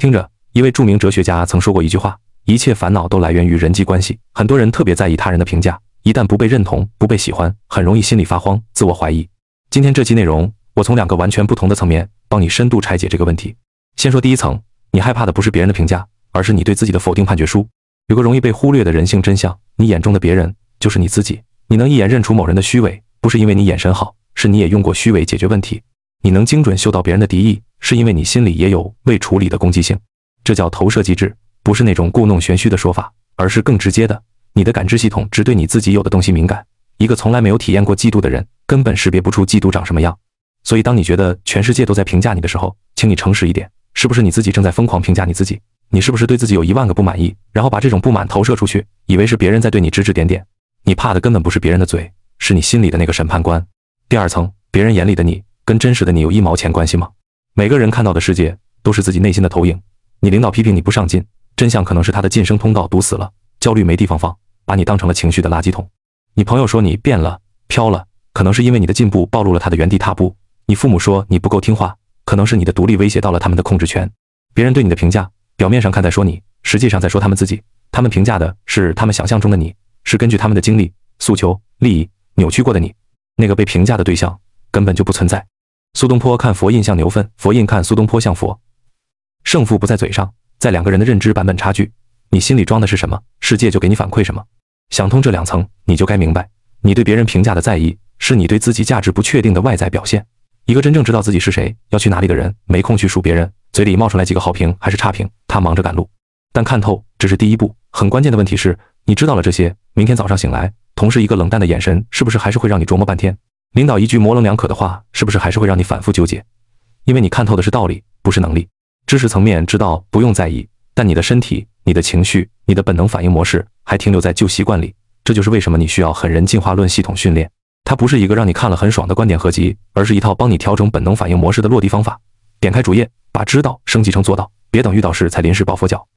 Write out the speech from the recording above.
听着，一位著名哲学家曾说过一句话：一切烦恼都来源于人际关系。很多人特别在意他人的评价，一旦不被认同、不被喜欢，很容易心里发慌、自我怀疑。今天这期内容，我从2个完全不同的层面帮你深度拆解这个问题。先说第一层，你害怕的不是别人的评价，而是你对自己的否定判决书。有个容易被忽略的人性真相，你眼中的别人就是你自己。你能一眼认出某人的虚伪，不是因为你眼神好，是你也用过虚伪解决问题。你能精准嗅到别人的敌意，是因为你心里也有未处理的攻击性。这叫投射机制，不是那种故弄玄虚的说法，而是更直接的，你的感知系统只对你自己有的东西敏感。一个从来没有体验过嫉妒的人，根本识别不出嫉妒长什么样。所以当你觉得全世界都在评价你的时候，请你诚实一点，是不是你自己正在疯狂评价你自己？你是不是对自己有10000个不满意，然后把这种不满投射出去，以为是别人在对你指指点点？你怕的根本不是别人的嘴，是你心里的那个审判官。第二层，别人眼里的你跟真实的你有1毛钱关系吗？每个人看到的世界都是自己内心的投影。你领导批评你不上进，真相可能是他的晋升通道堵死了，焦虑没地方放，把你当成了情绪的垃圾桶。你朋友说你变了、飘了，可能是因为你的进步暴露了他的原地踏步。你父母说你不够听话，可能是你的独立威胁到了他们的控制权。别人对你的评价，表面上看在说你，实际上在说他们自己。他们评价的是他们想象中的你，是根据他们的经历、诉求、利益扭曲过的你。那个被评价的对象根本就不存在。苏东坡看佛印像牛粪，佛印看苏东坡像佛。胜负不在嘴上，在2个人的认知版本差距。你心里装的是什么，世界就给你反馈什么。想通这2层，你就该明白，你对别人评价的在意，是你对自己价值不确定的外在表现。一个真正知道自己是谁、要去哪里的人，没空去数别人嘴里冒出来几个好评还是差评，他忙着赶路。但看透只是第一步，很关键的问题是，你知道了这些，明天早上醒来，同事一个冷淡的眼神，是不是还是会让你琢磨半天？领导一句模棱两可的话，是不是还是会让你反复纠结？因为你看透的是道理，不是能力。知识层面知道不用在意，但你的身体、你的情绪、你的本能反应模式还停留在旧习惯里。这就是为什么你需要狠人进化论系统训练。它不是一个让你看了很爽的观点合集，而是一套帮你调整本能反应模式的落地方法。点开主页，把知道升级成做到，别等遇到事才临时抱佛脚。